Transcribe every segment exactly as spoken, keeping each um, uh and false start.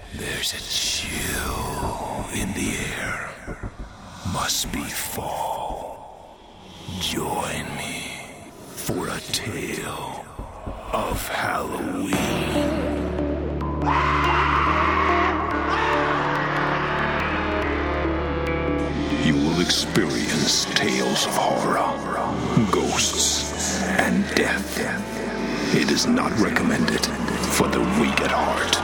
There's a chill in the air. Must be fall. Join me for a tale of Halloween. You will experience tales of horror, ghosts, and death. It is not recommended for the weak at heart.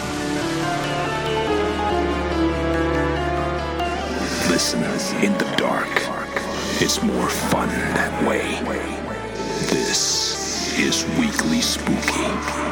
Listen in the dark. It's more fun that way. This is Weekly Spooky.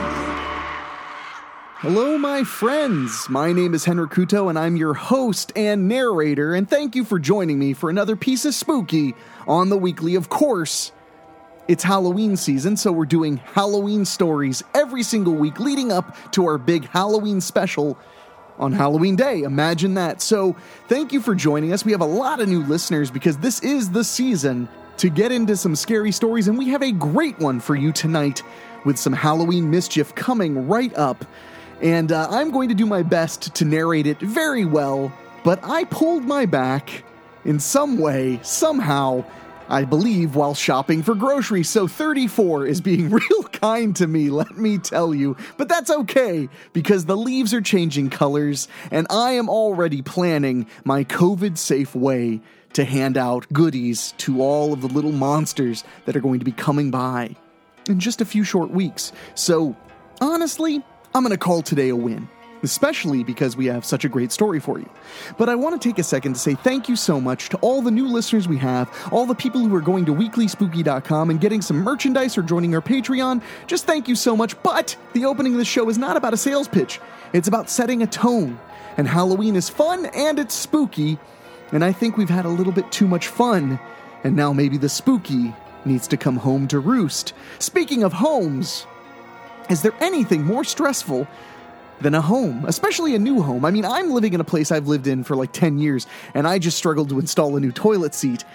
Hello, my friends. My name is Henry Kuto, and I'm your host and narrator, and thank you for joining me for another piece of spooky on the Weekly. Of course, it's Halloween season, so we're doing Halloween stories every single week leading up to our big Halloween special on Halloween Day. Imagine that. So thank you for joining us. We have a lot of new listeners because this is the season to get into some scary stories, and we have a great one for you tonight with some Halloween mischief coming right up. And uh, I'm going to do my best to narrate it very well, but I pulled my back in some way, somehow, I believe, while shopping for groceries. So thirty-four is being real kind to me, let me tell you. But that's okay, because the leaves are changing colors, and I am already planning my COVID-safe way to hand out goodies to all of the little monsters that are going to be coming by in just a few short weeks. So, honestly, I'm going to call today a win, especially because we have such a great story for you. But I want to take a second to say thank you so much to all the new listeners we have, all the people who are going to weekly spooky dot com and getting some merchandise or joining our Patreon. Just thank you so much. But the opening of the show is not about a sales pitch. It's about setting a tone. And Halloween is fun and it's spooky. And I think we've had a little bit too much fun. And now maybe the spooky needs to come home to roost. Speaking of homes, is there anything more stressful than a home, especially a new home? I mean, I'm living in a place I've lived in for like ten years, and I just struggled to install a new toilet seat.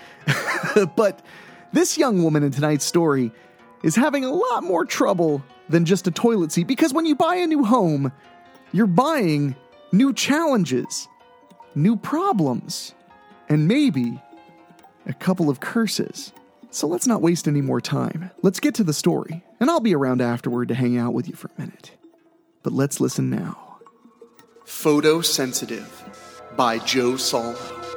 But this young woman in tonight's story is having a lot more trouble than just a toilet seat, because when you buy a new home, you're buying new challenges, new problems, and maybe a couple of curses. So let's not waste any more time. Let's get to the story, and I'll be around afterward to hang out with you for a minute. But let's listen now. Photosensitive by Joe Salmo.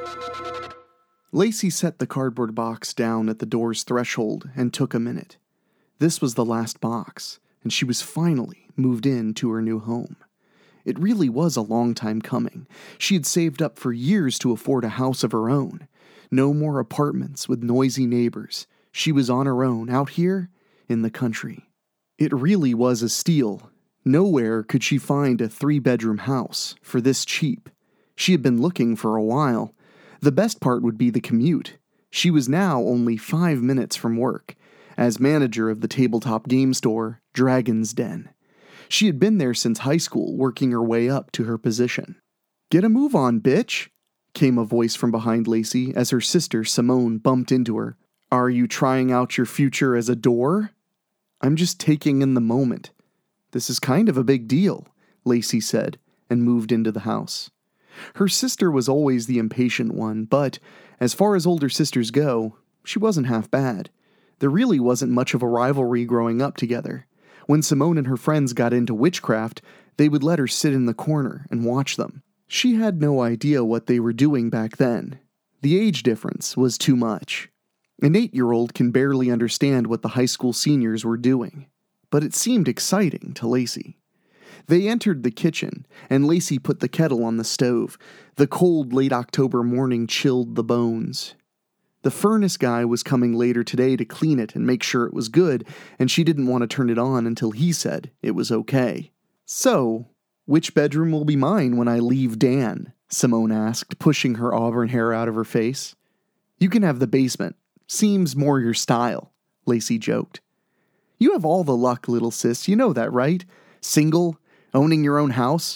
Lacey set the cardboard box down at the door's threshold and took a minute. This was the last box, and she was finally moved in to her new home. It really was a long time coming. She had saved up for years to afford a house of her own. No more apartments with noisy neighbors. She was on her own, out here in the country. It really was a steal. Nowhere could she find a three-bedroom house for this cheap. She had been looking for a while. The best part would be the commute. She was now only five minutes from work, as manager of the tabletop game store, Dragon's Den. She had been there since high school, working her way up to her position. "Get a move on, bitch," came a voice from behind Lacey as her sister Simone bumped into her. "Are you trying out your future as a door?" "I'm just taking in the moment. This is kind of a big deal," Lacey said, and moved into the house. Her sister was always the impatient one, but as far as older sisters go, she wasn't half bad. There really wasn't much of a rivalry growing up together. When Simone and her friends got into witchcraft, they would let her sit in the corner and watch them. She had no idea what they were doing back then. The age difference was too much. An eight-year-old can barely understand what the high school seniors were doing. But it seemed exciting to Lacey. They entered the kitchen, and Lacey put the kettle on the stove. The cold late October morning chilled the bones. The furnace guy was coming later today to clean it and make sure it was good, and she didn't want to turn it on until he said it was okay. "So, which bedroom will be mine when I leave Dan?" Simone asked, pushing her auburn hair out of her face. "You can have the basement. Seems more your style," Lacey joked. "You have all the luck, little sis, you know that, right? Single, owning your own house.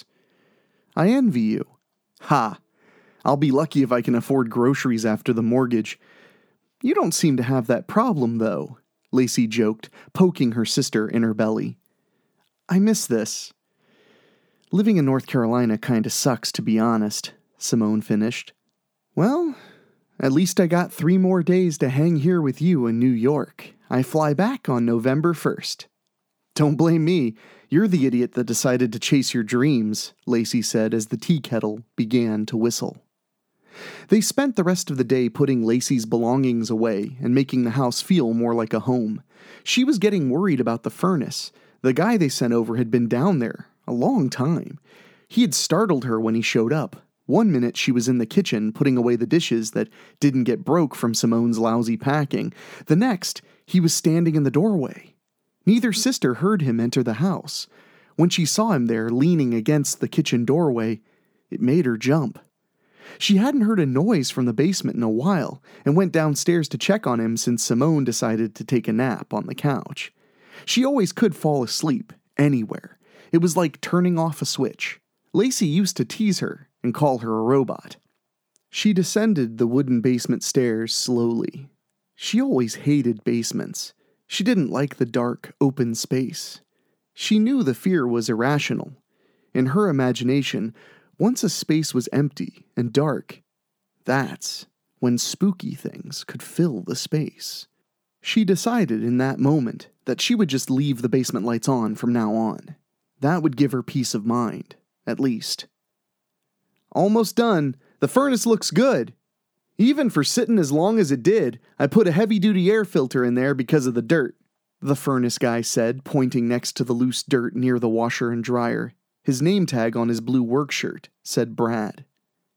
I envy you." "Ha! I'll be lucky if I can afford groceries after the mortgage." "You don't seem to have that problem, though," Lacey joked, poking her sister in her belly. "I miss this." Living in North Carolina kinda sucks, to be honest, Simone finished. Well, at least I got three more days to hang here with you in New York. I fly back on November first. Don't blame me. You're the idiot that decided to chase your dreams, Lacey said as the tea kettle began to whistle. They spent the rest of the day putting Lacey's belongings away and making the house feel more like a home. She was getting worried about the furnace. The guy they sent over had been down there a long time. He had startled her when he showed up. One minute she was in the kitchen putting away the dishes that didn't get broke from Simone's lousy packing. The next, he was standing in the doorway. Neither sister heard him enter the house. When she saw him there leaning against the kitchen doorway, it made her jump. She hadn't heard a noise from the basement in a while and went downstairs to check on him since Simone decided to take a nap on the couch. She always could fall asleep, anywhere. It was like turning off a switch. Lacey used to tease her and call her a robot. She descended the wooden basement stairs slowly. She always hated basements. She didn't like the dark, open space. She knew the fear was irrational. In her imagination, once a space was empty and dark, that's when spooky things could fill the space. She decided in that moment that she would just leave the basement lights on from now on. That would give her peace of mind, at least. Almost done. The furnace looks good. Even for sitting as long as it did, I put a heavy-duty air filter in there because of the dirt, the furnace guy said, pointing next to the loose dirt near the washer and dryer. His name tag on his blue work shirt said Brad.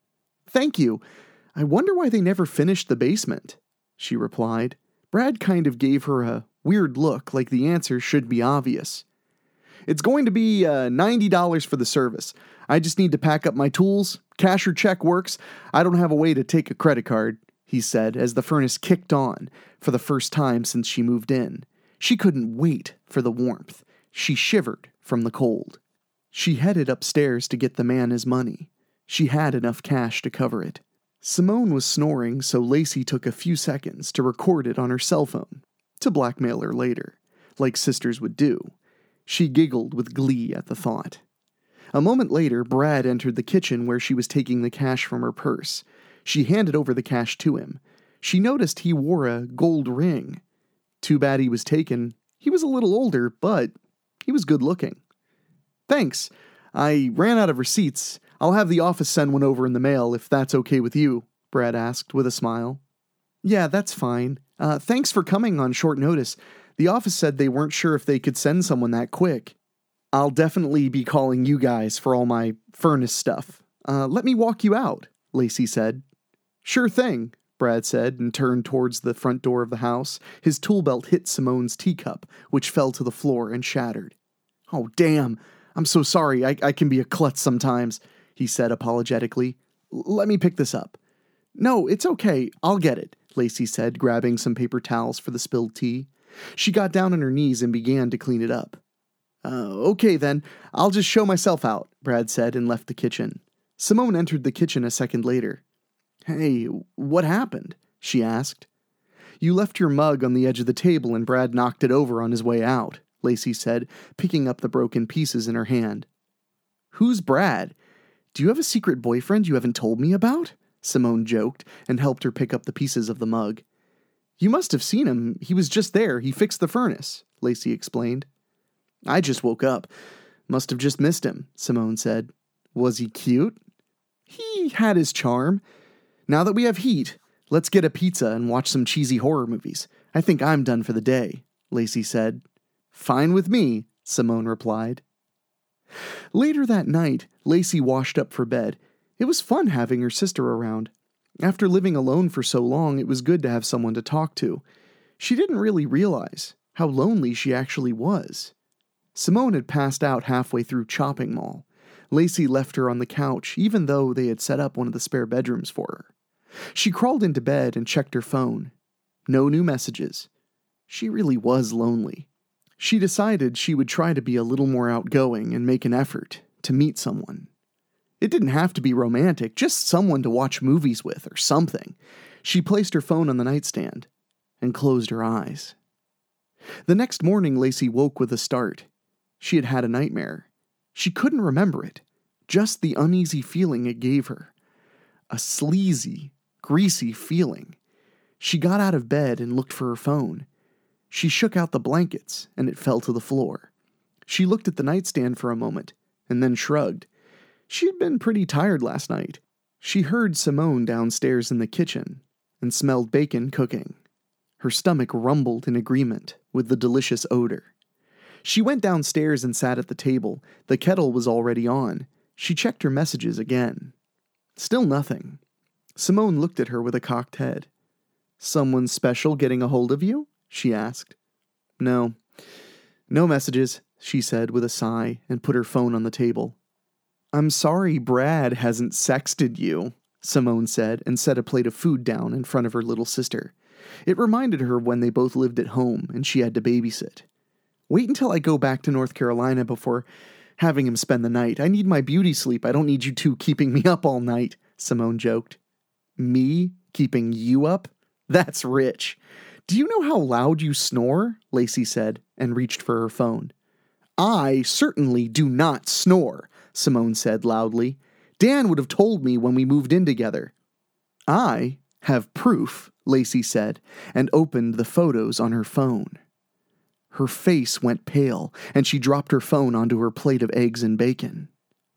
Thank you. I wonder why they never finished the basement, she replied. Brad kind of gave her a weird look, like the answer should be obvious. It's going to be uh, ninety dollars for the service. I just need to pack up my tools. Cash or check works. I don't have a way to take a credit card, he said as the furnace kicked on for the first time since she moved in. She couldn't wait for the warmth. She shivered from the cold. She headed upstairs to get the man his money. She had enough cash to cover it. Simone was snoring, so Lacey took a few seconds to record it on her cell phone, to blackmail her later, like sisters would do. She giggled with glee at the thought. A moment later, Brad entered the kitchen where she was taking the cash from her purse. She handed over the cash to him. She noticed he wore a gold ring. Too bad he was taken. He was a little older, but he was good looking. Thanks. I ran out of receipts. I'll have the office send one over in the mail if that's okay with you, Brad asked with a smile. Yeah, that's fine. Uh, thanks for coming on short notice. The office said they weren't sure if they could send someone that quick. I'll definitely be calling you guys for all my furnace stuff. Uh, let me walk you out, Lacey said. Sure thing, Brad said and turned towards the front door of the house. His tool belt hit Simone's teacup, which fell to the floor and shattered. Oh, damn. I'm so sorry. I, I can be a klutz sometimes, he said apologetically. Let me pick this up. No, it's okay. I'll get it, Lacey said, grabbing some paper towels for the spilled tea. She got down on her knees and began to clean it up. Uh, okay then, I'll just show myself out, Brad said and left the kitchen. Simone entered the kitchen a second later. Hey, what happened? She asked. You left your mug on the edge of the table and Brad knocked it over on his way out, Lacey said, picking up the broken pieces in her hand. Who's Brad? Do you have a secret boyfriend you haven't told me about? Simone joked and helped her pick up the pieces of the mug. You must have seen him. He was just there. He fixed the furnace, Lacey explained. I just woke up. Must have just missed him, Simone said. Was he cute? He had his charm. Now that we have heat, let's get a pizza and watch some cheesy horror movies. I think I'm done for the day, Lacey said. Fine with me, Simone replied. Later that night, Lacey washed up for bed. It was fun having her sister around. After living alone for so long, it was good to have someone to talk to. She didn't really realize how lonely she actually was. Simone had passed out halfway through Chopping Mall. Lacey left her on the couch, even though they had set up one of the spare bedrooms for her. She crawled into bed and checked her phone. No new messages. She really was lonely. She decided she would try to be a little more outgoing and make an effort to meet someone. It didn't have to be romantic, just someone to watch movies with or something. She placed her phone on the nightstand and closed her eyes. The next morning, Lacey woke with a start. She had had a nightmare. She couldn't remember it, just the uneasy feeling it gave her. A sleazy, greasy feeling. She got out of bed and looked for her phone. She shook out the blankets, and it fell to the floor. She looked at the nightstand for a moment, and then shrugged. She had been pretty tired last night. She heard Simone downstairs in the kitchen, and smelled bacon cooking. Her stomach rumbled in agreement with the delicious odor. She went downstairs and sat at the table. The kettle was already on. She checked her messages again. Still nothing. Simone looked at her with a cocked head. "Someone special getting a hold of you?" she asked. "No. No messages," she said with a sigh and put her phone on the table. "I'm sorry Brad hasn't sexted you," Simone said and set a plate of food down in front of her little sister. It reminded her when they both lived at home and she had to babysit. "Wait until I go back to North Carolina before having him spend the night. I need my beauty sleep. I don't need you two keeping me up all night," Simone joked. "Me keeping you up? That's rich. Do you know how loud you snore?" Lacey said, and reached for her phone. "I certainly do not snore," Simone said loudly. "Dan would have told me when we moved in together." "I have proof," Lacey said, and opened the photos on her phone. Her face went pale, and she dropped her phone onto her plate of eggs and bacon.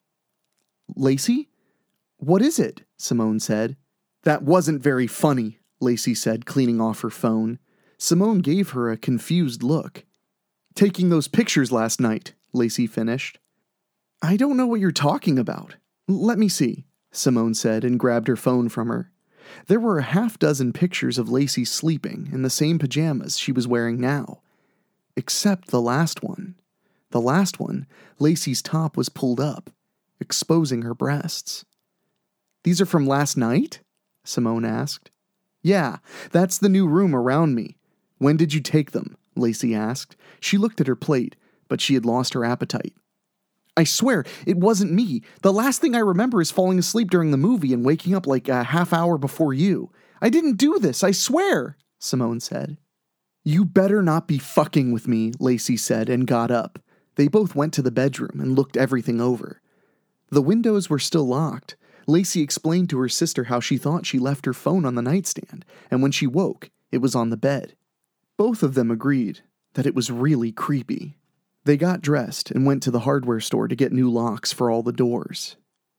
"Lacey? What is it?" Simone said. "That wasn't very funny," Lacey said, cleaning off her phone. Simone gave her a confused look. "Taking those pictures last night," Lacey finished. "I don't know what you're talking about. Let me see," Simone said and grabbed her phone from her. There were a half dozen pictures of Lacey sleeping in the same pajamas she was wearing now. Except the last one. The last one, Lacey's top was pulled up, exposing her breasts. "These are from last night?" Simone asked. "Yeah, that's the new room around me. When did you take them?" Lacey asked. She looked at her plate, but she had lost her appetite. "I swear, it wasn't me. The last thing I remember is falling asleep during the movie and waking up like a half hour before you. I didn't do this, I swear," Simone said. "You better not be fucking with me," Lacey said and got up. They both went to the bedroom and looked everything over. The windows were still locked. Lacey explained to her sister how she thought she left her phone on the nightstand, and when she woke, it was on the bed. Both of them agreed that it was really creepy. They got dressed and went to the hardware store to get new locks for all the doors.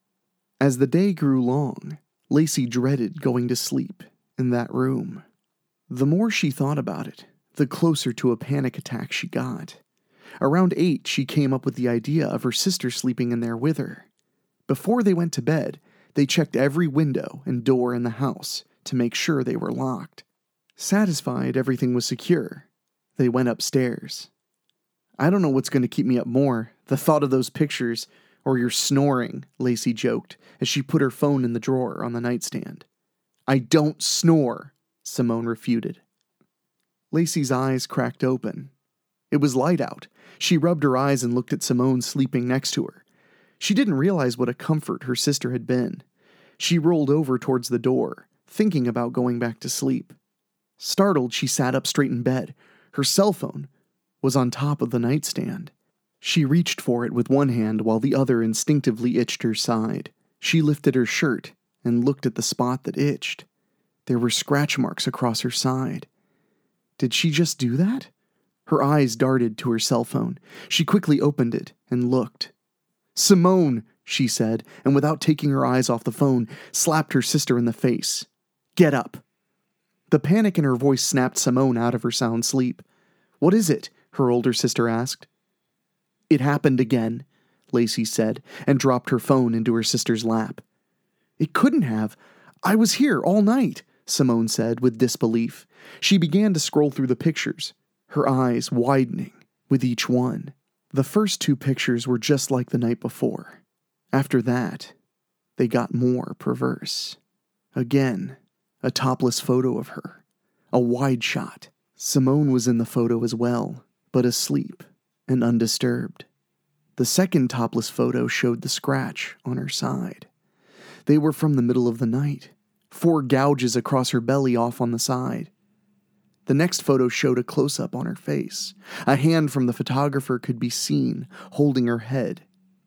As the day grew long, Lacey dreaded going to sleep in that room. The more she thought about it, the closer to a panic attack she got. Around eight, she came up with the idea of her sister sleeping in there with her. Before they went to bed, they checked every window and door in the house to make sure they were locked. Satisfied everything was secure, they went upstairs. "I don't know what's going to keep me up more, the thought of those pictures, or your snoring," Lacey joked as she put her phone in the drawer on the nightstand. "I don't snore," Simone refuted. Lacey's eyes cracked open. It was light out. She rubbed her eyes and looked at Simone sleeping next to her. She didn't realize what a comfort her sister had been. She rolled over towards the door, thinking about going back to sleep. Startled, she sat up straight in bed. Her cell phone was on top of the nightstand. She reached for it with one hand while the other instinctively itched her side. She lifted her shirt and looked at the spot that itched. There were scratch marks across her side. Did she just do that? Her eyes darted to her cell phone. She quickly opened it and looked. "Simone," she said, and without taking her eyes off the phone, slapped her sister in the face. "Get up." The panic in her voice snapped Simone out of her sound sleep. "What is it?" her older sister asked. "It happened again," Lacey said, and dropped her phone into her sister's lap. "It couldn't have. I was here all night," Simone said with disbelief. She began to scroll through the pictures, her eyes widening with each one. The first two pictures were just like the night before. After that, they got more perverse. Again, a topless photo of her, a wide shot. Simone was in the photo as well, but asleep and undisturbed. The second topless photo showed the scratch on her side. They were from the middle of the night, four gouges across her belly off on the side. The next photo showed a close-up on her face. A hand from the photographer could be seen holding her head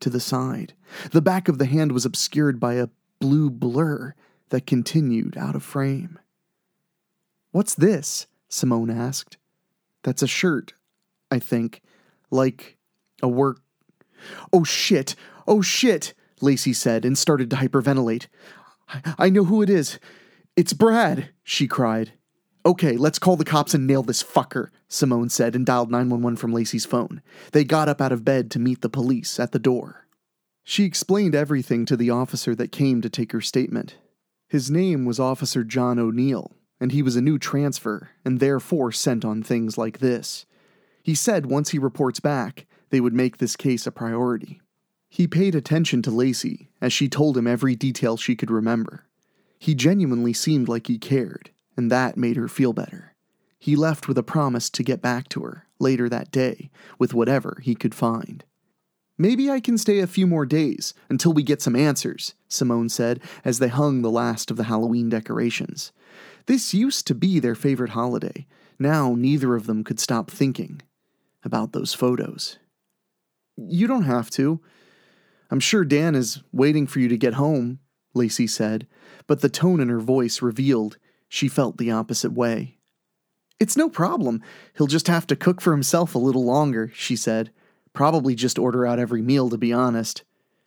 to the side. The back of the hand was obscured by a blue blur that continued out of frame. "What's this?" Simone asked. "That's a shirt, I think. Like a work..." "Oh shit! Oh shit!" Lacey said and started to hyperventilate. I, I know who it is. It's Brad," she cried. "Okay, let's call the cops and nail this fucker," Simone said and dialed nine one one from Lacey's phone. They got up out of bed to meet the police at the door. She explained everything to the officer that came to take her statement. His name was Officer John O'Neill, and he was a new transfer and therefore sent on things like this. He said once he reports back, they would make this case a priority. He paid attention to Lacey as she told him every detail she could remember. He genuinely seemed like he cared, and that made her feel better. He left with a promise to get back to her later that day with whatever he could find. "Maybe I can stay a few more days until we get some answers," Simone said as they hung the last of the Halloween decorations. This used to be their favorite holiday. Now neither of them could stop thinking about those photos. "You don't have to. I'm sure Dan is waiting for you to get home," Lacey said, but the tone in her voice revealed she felt the opposite way. "It's no problem. He'll just have to cook for himself a little longer," she said. "Probably just order out every meal, to be honest."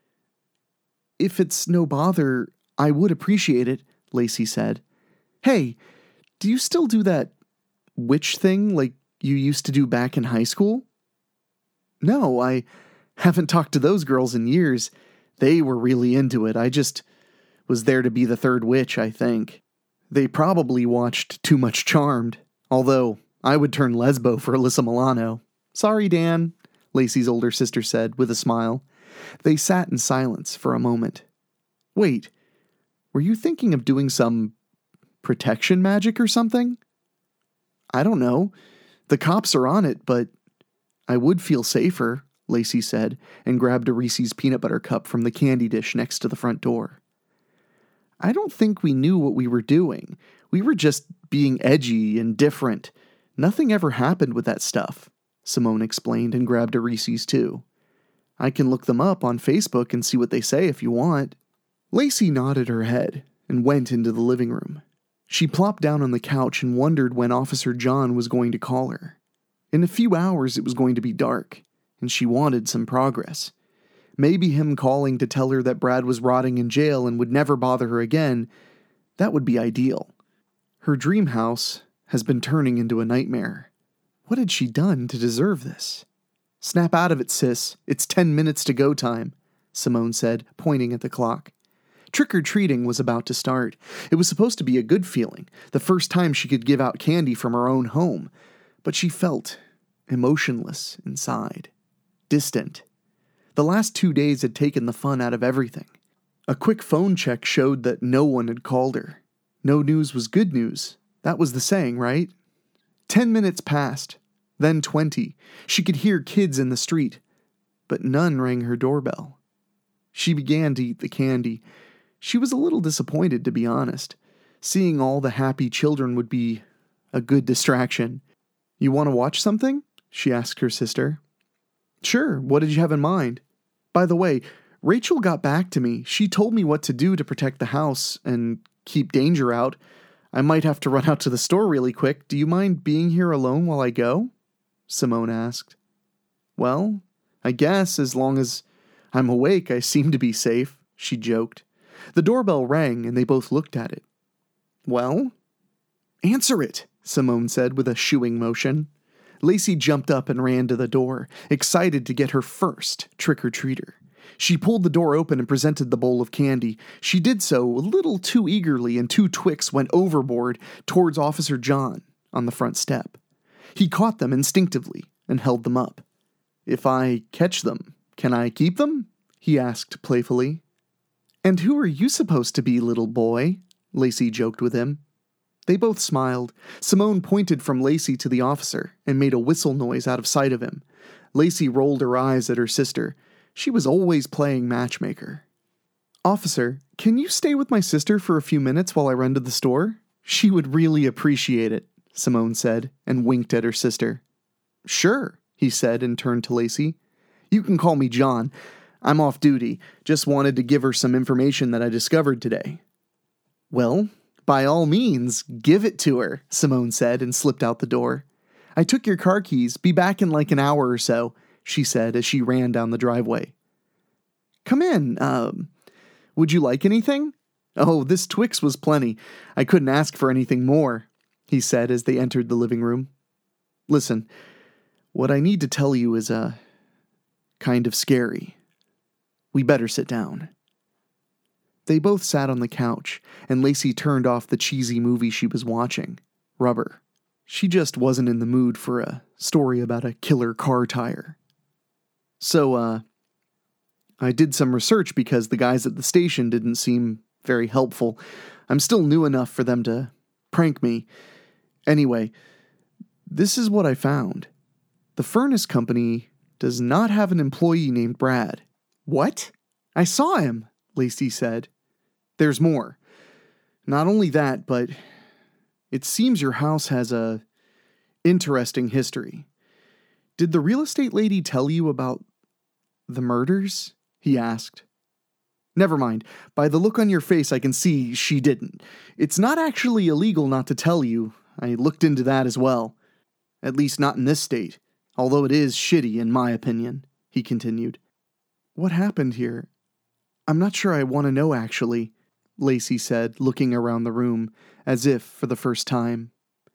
"If it's no bother, I would appreciate it," Lacey said. "Hey, do you still do that witch thing like you used to do back in high school?" "No, I haven't talked to those girls in years. They were really into it. I just was there to be the third witch, I think. They probably watched too much Charmed, although I would turn lesbo for Alyssa Milano." "Sorry, Dan," Lacey's older sister said with a smile. They sat in silence for a moment. "Wait, were you thinking of doing some protection magic or something?" "I don't know. The cops are on it, but I would feel safer," Lacey said, and grabbed a Reese's peanut butter cup from the candy dish next to the front door. "I don't think we knew what we were doing. We were just being edgy and different. Nothing ever happened with that stuff," Simone explained and grabbed a Reese's too. "I can look them up on Facebook and see what they say if you want." Lacey nodded her head and went into the living room. She plopped down on the couch and wondered when Officer John was going to call her. In a few hours it was going to be dark, and she wanted some progress. Maybe him calling to tell her that Brad was rotting in jail and would never bother her again, that would be ideal. Her dream house has been turning into a nightmare. What had she done to deserve this? "Snap out of it, sis. It's ten minutes to go time," Simone said, pointing at the clock. Trick-or-treating was about to start. It was supposed to be a good feeling, the first time she could give out candy from her own home, but she felt emotionless inside, distant. The last two days had taken the fun out of everything. A quick phone check showed that no one had called her. No news was good news. That was the saying, right? Ten minutes passed, then twenty. She could hear kids in the street, but none rang her doorbell. She began to eat the candy. She was a little disappointed, to be honest. Seeing all the happy children would be a good distraction. "You want to watch something?" she asked her sister. "Sure, what did you have in mind? By the way, Rachel got back to me. She told me what to do to protect the house and keep danger out. I might have to run out to the store really quick. Do you mind being here alone while I go?" Simone asked. "Well, I guess as long as I'm awake, I seem to be safe," she joked. The doorbell rang and they both looked at it. "Well?" "Answer it," Simone said with a shooing motion. Lacey jumped up and ran to the door, excited to get her first trick-or-treater. She pulled the door open and presented the bowl of candy. She did so a little too eagerly, and two Twix went overboard towards Officer John on the front step. He caught them instinctively and held them up. "If I catch them, can I keep them?" he asked playfully. "And who are you supposed to be, little boy?" Lacey joked with him. They both smiled. Simone pointed from Lacey to the officer and made a whistle noise out of sight of him. Lacey rolled her eyes at her sister. She was always playing matchmaker. "Officer, can you stay with my sister for a few minutes while I run to the store? She would really appreciate it," Simone said, and winked at her sister. "Sure," he said and turned to Lacey. "You can call me John. I'm off duty. Just wanted to give her some information that I discovered today. Well, by all means, give it to her, Simone said and slipped out the door. I took your car keys. Be back in like an hour or so, she said as she ran down the driveway. Come in. Um, would you like anything? Oh, this Twix was plenty. I couldn't ask for anything more, he said as they entered the living room. Listen, what I need to tell you is, uh, kind of scary. We better sit down. They both sat on the couch, and Lacey turned off the cheesy movie she was watching, Rubber. She just wasn't in the mood for a story about a killer car tire. So, uh, I did some research because the guys at the station didn't seem very helpful. I'm still new enough for them to prank me. Anyway, this is what I found. The furnace company does not have an employee named Brad. What? I saw him, Lacey said. There's more. Not only that, but it seems your house has a interesting history. Did the real estate lady tell you about the murders? He asked. Never mind. By the look on your face, I can see she didn't. It's not actually illegal not to tell you. I looked into that as well. At least not in this state. Although it is shitty, in my opinion, he continued. What happened here? I'm not sure I want to know, actually, Lacey said, looking around the room, as if for the first time.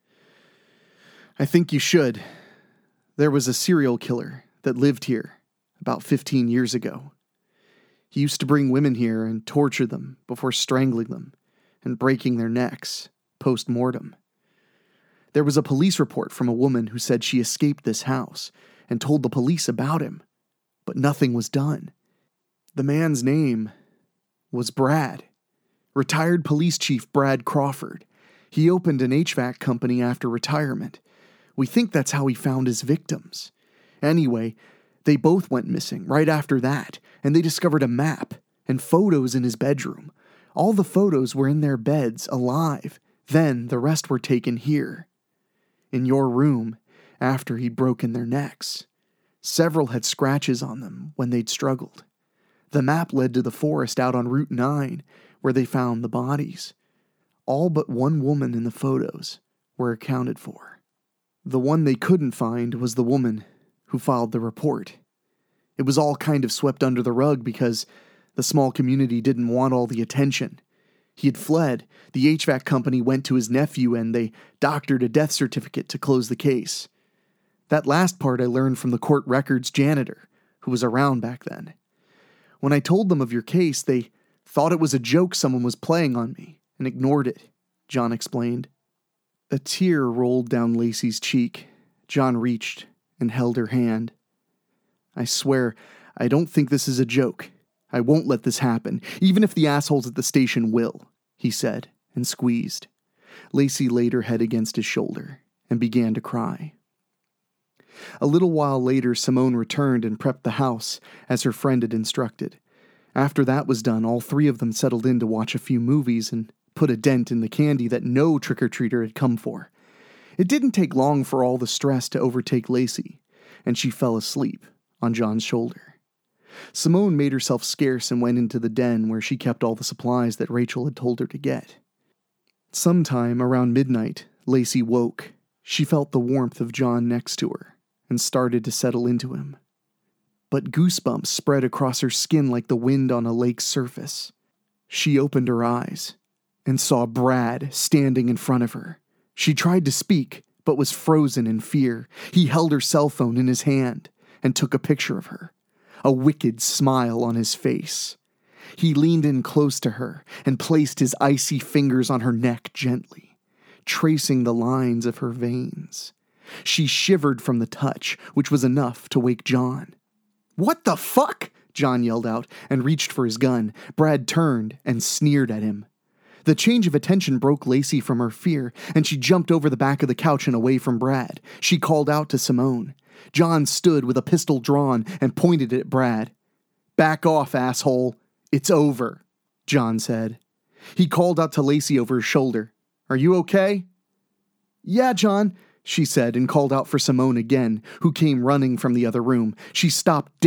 I think you should. There was a serial killer that lived here about fifteen years ago. He used to bring women here and torture them before strangling them and breaking their necks post-mortem. There was a police report from a woman who said she escaped this house and told the police about him, but nothing was done. The man's name was Brad. Retired police chief Brad Crawford. He opened an H V A C company after retirement. We think that's how he found his victims. Anyway, they both went missing right after that, and they discovered a map and photos in his bedroom. All the photos were in their beds, alive. Then the rest were taken here, in your room, after he'd broken their necks. Several had scratches on them when they'd struggled. The map led to the forest out on Route nine, where they found the bodies. All but one woman in the photos were accounted for. The one they couldn't find was the woman who filed the report. It was all kind of swept under the rug because the small community didn't want all the attention. He had fled. The H V A C company went to his nephew and they doctored a death certificate to close the case. That last part I learned from the court records janitor, who was around back then. When I told them of your case, they thought it was a joke someone was playing on me and ignored it, John explained. A tear rolled down Lacey's cheek. John reached and held her hand. I swear, I don't think this is a joke. I won't let this happen, even if the assholes at the station will, he said, and squeezed. Lacey laid her head against his shoulder and began to cry. A little while later, Simone returned and prepped the house, as her friend had instructed. After that was done, all three of them settled in to watch a few movies and put a dent in the candy that no trick-or-treater had come for. It didn't take long for all the stress to overtake Lacey, and she fell asleep on John's shoulder. Simone made herself scarce and went into the den where she kept all the supplies that Rachel had told her to get. Sometime around midnight, Lacey woke. She felt the warmth of John next to her and started to settle into him. But goosebumps spread across her skin like the wind on a lake's surface. She opened her eyes and saw Brad standing in front of her. She tried to speak, but was frozen in fear. He held her cell phone in his hand and took a picture of her, a wicked smile on his face. He leaned in close to her and placed his icy fingers on her neck gently, tracing the lines of her veins. She shivered from the touch, which was enough to wake John. "What the fuck?" John yelled out and reached for his gun. Brad turned and sneered at him. The change of attention broke Lacey from her fear, and she jumped over the back of the couch and away from Brad. She called out to Simone. John stood with a pistol drawn and pointed it at Brad. "Back off, asshole. It's over," John said. He called out to Lacey over his shoulder. "Are you okay?" "Yeah, John," she said and called out for Simone again, who came running from the other room. She stopped dead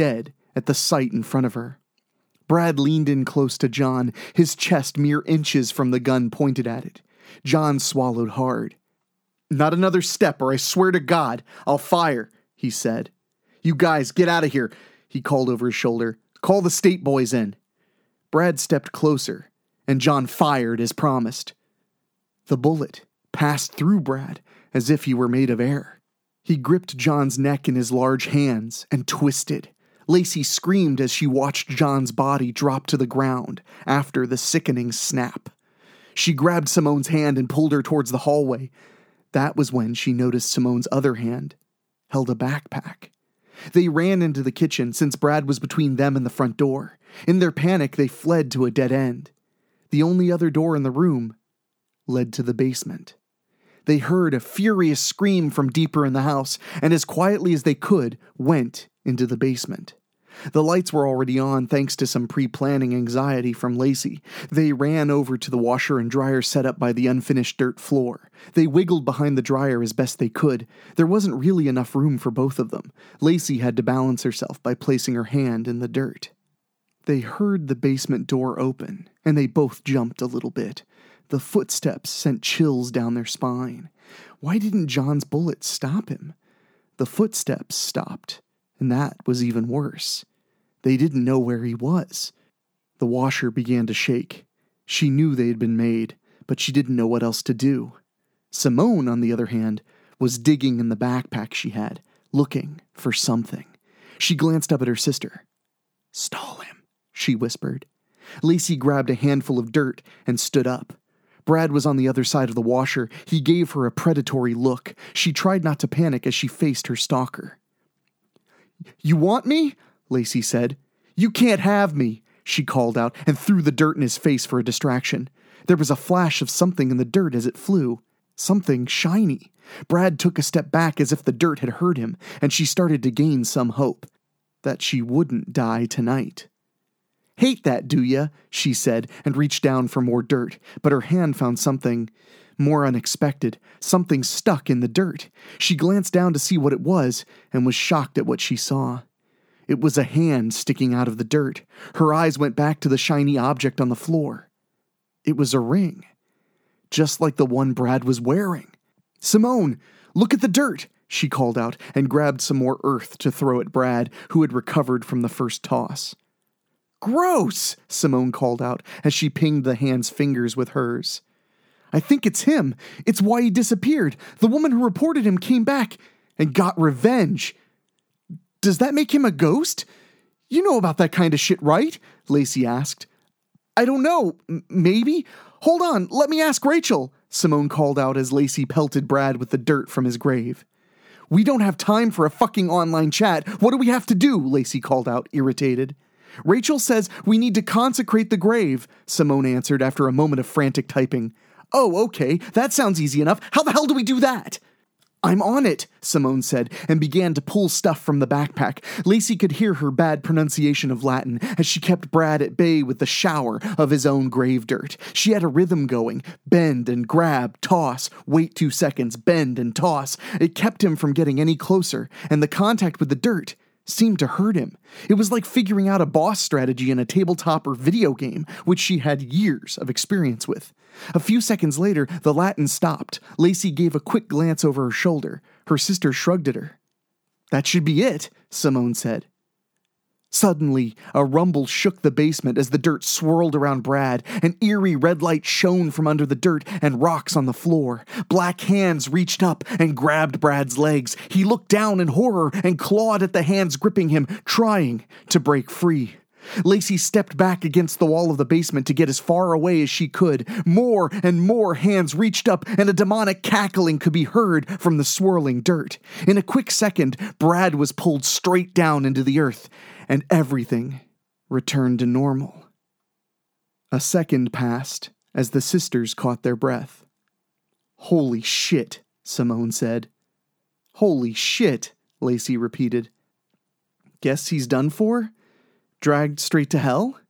at the sight in front of her. Brad leaned in close to John, his chest mere inches from the gun pointed at it. John swallowed hard. "Not another step, or I swear to God, I'll fire," he said. "You guys, get out of here," he called over his shoulder. "Call the state boys in." Brad stepped closer, and John fired as promised. The bullet passed through Brad as if he were made of air. He gripped John's neck in his large hands and twisted. Lacey screamed as she watched John's body drop to the ground after the sickening snap. She grabbed Simone's hand and pulled her towards the hallway. That was when she noticed Simone's other hand held a backpack. They ran into the kitchen since Brad was between them and the front door. In their panic, they fled to a dead end. The only other door in the room led to the basement. They heard a furious scream from deeper in the house, and as quietly as they could, went into the basement. The lights were already on thanks to some pre-planning anxiety from Lacey. They ran over to the washer and dryer set up by the unfinished dirt floor. They wiggled behind the dryer as best they could. There wasn't really enough room for both of them. Lacey had to balance herself by placing her hand in the dirt. They heard the basement door open, and they both jumped a little bit. The footsteps sent chills down their spine. Why didn't John's bullet stop him? The footsteps stopped, and that was even worse. They didn't know where he was. The washer began to shake. She knew they had been made, but she didn't know what else to do. Simone, on the other hand, was digging in the backpack she had, looking for something. She glanced up at her sister. "Stole him," she whispered. Lacey grabbed a handful of dirt and stood up. Brad was on the other side of the washer. He gave her a predatory look. She tried not to panic as she faced her stalker. "You want me?" Lacey said. "You can't have me," she called out and threw the dirt in his face for a distraction. There was a flash of something in the dirt as it flew. Something shiny. Brad took a step back as if the dirt had hurt him, and she started to gain some hope that she wouldn't die tonight. "Hate that, do ya?" she said, and reached down for more dirt, but her hand found something more unexpected, something stuck in the dirt. She glanced down to see what it was, and was shocked at what she saw. It was a hand sticking out of the dirt. Her eyes went back to the shiny object on the floor. It was a ring, just like the one Brad was wearing. "Simone, look at the dirt!" she called out, and grabbed some more earth to throw at Brad, who had recovered from the first toss. "Gross!" Simone called out as she pinged the hand's fingers with hers. "I think it's him. It's why he disappeared. The woman who reported him came back and got revenge. Does that make him a ghost? You know about that kind of shit, right?" Lacey asked. "I don't know. M- maybe? Hold on, let me ask Rachel," Simone called out as Lacey pelted Brad with the dirt from his grave. "We don't have time for a fucking online chat. What do we have to do?" Lacey called out, irritated. "Rachel says we need to consecrate the grave," Simone answered after a moment of frantic typing. "Oh, okay, that sounds easy enough. How the hell do we do that?" "I'm on it," Simone said, and began to pull stuff from the backpack. Lacey could hear her bad pronunciation of Latin as she kept Brad at bay with the shower of his own grave dirt. She had a rhythm going. Bend and grab, toss, wait two seconds, bend and toss. It kept him from getting any closer, and the contact with the dirt seemed to hurt him. It was like figuring out a boss strategy in a tabletop or video game, which she had years of experience with. A few seconds later, the Latin stopped. Lacey gave a quick glance over her shoulder. Her sister shrugged at her. "That should be it," Simone said. Suddenly, a rumble shook the basement as the dirt swirled around Brad. An eerie red light shone from under the dirt and rocks on the floor. Black hands reached up and grabbed Brad's legs. He looked down in horror and clawed at the hands gripping him, trying to break free. Lacey stepped back against the wall of the basement to get as far away as she could. More and more hands reached up, and a demonic cackling could be heard from the swirling dirt. In a quick second, Brad was pulled straight down into the earth, and everything returned to normal. A second passed as the sisters caught their breath. "Holy shit," Simone said. "Holy shit," Lacey repeated. "Guess he's done for? Dragged straight to hell?"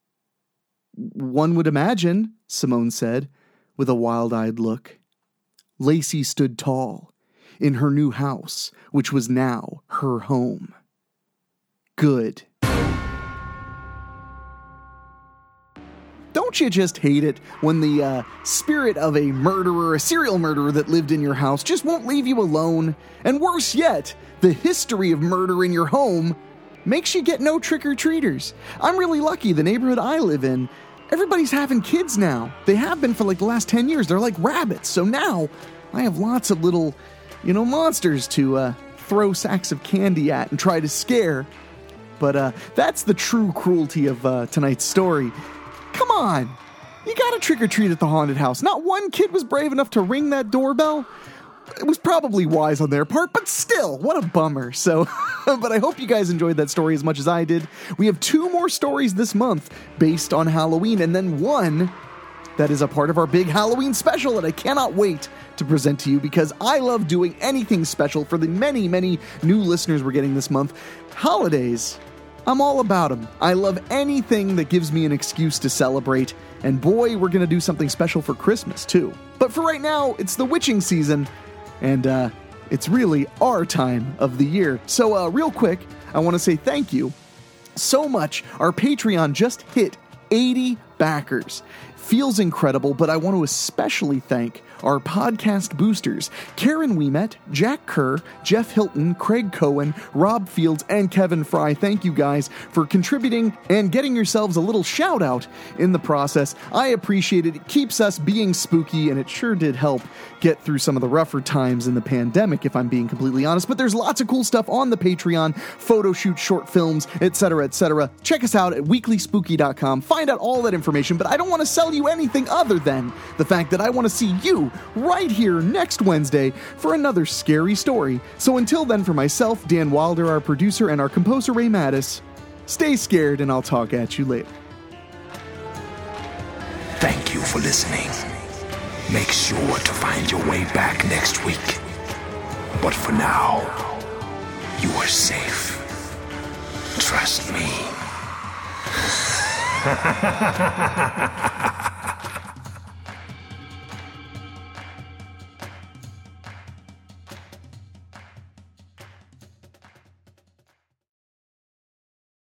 "One would imagine," Simone said, with a wild-eyed look. Lacey stood tall, in her new house, which was now her home. Good. don't you just hate it when the uh, spirit of a murderer, a serial murderer that lived in your house just won't leave you alone? And worse yet, the history of murder in your home makes you get no trick-or-treaters. I'm really lucky. The neighborhood I live in, everybody's having kids now. They have been for like the last ten years. They're like rabbits. So now I have lots of little, you know, monsters to uh, throw sacks of candy at and try to scare. But uh, that's the true cruelty of uh, tonight's story. Come on. You gotta trick-or-treat at the haunted house. Not one kid was brave enough to ring that doorbell. It was probably wise on their part, but still, what a bummer. So, but I hope you guys enjoyed that story as much as I did. We have two more stories this month based on Halloween, and then one that is a part of our big Halloween special that I cannot wait to present to you because I love doing anything special for the many, many new listeners we're getting this month. Holidays, I'm all about them. I love anything that gives me an excuse to celebrate, and boy, we're going to do something special for Christmas, too. But for right now, it's the witching season, and uh, it's really our time of the year. So uh, real quick, I want to say thank you so much. Our Patreon just hit eighty backers. Feels incredible, but I want to especially thank our podcast boosters, Karen Ouimet, Jack Kerr, Jeff Hilton, Craig Cohen, Rob Fields, and Kevin Fry. Thank you guys for contributing and getting yourselves a little shout out in the process. I appreciate it. It keeps us being spooky, and it sure did help get through some of the rougher times in the pandemic, if I'm being completely honest. But there's lots of cool stuff on the Patreon, photo shoots, short films, et cetera, et cetera. Check us out at weekly spooky dot com. Find out all that information, but I don't want to sell you anything other than the fact that I want to see you right here next Wednesday for another scary story. So until then, for myself, Dan Wilder, our producer, and our composer, Ray Mattis, stay scared, and I'll talk at you later. Thank you for listening. Make sure to find your way back next week. But for now, you are safe. Trust me.